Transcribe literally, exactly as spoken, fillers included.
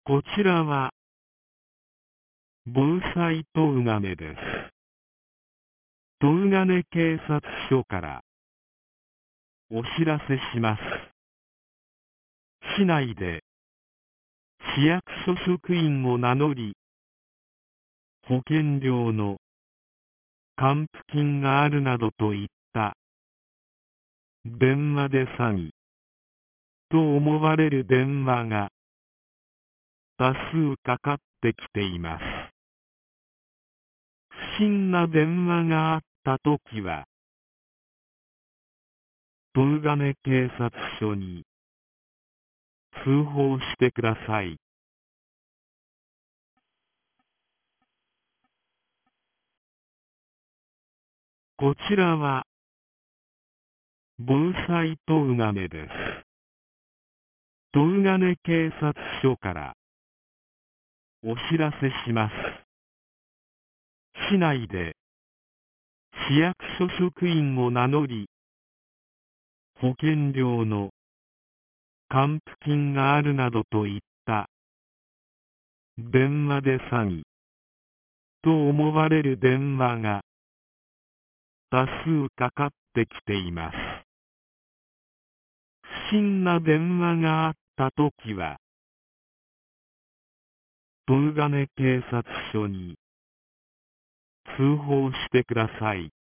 こちらは防災東金です。東金警察署からお知らせします。市内で市役所職員を名乗り、保険料の還付金があるなどといった電話で詐欺と思われる電話が多数かかってきています。不審な電話があったときは、東金警察署に通報してください。こちらは防災東金です。東金警察署からお知らせします。市内で市役所職員を名乗り、保険料の還付金があるなどといった電話で詐欺と思われる電話が多数かかってきています。不審な電話があったときは、東金警察署に通報してください。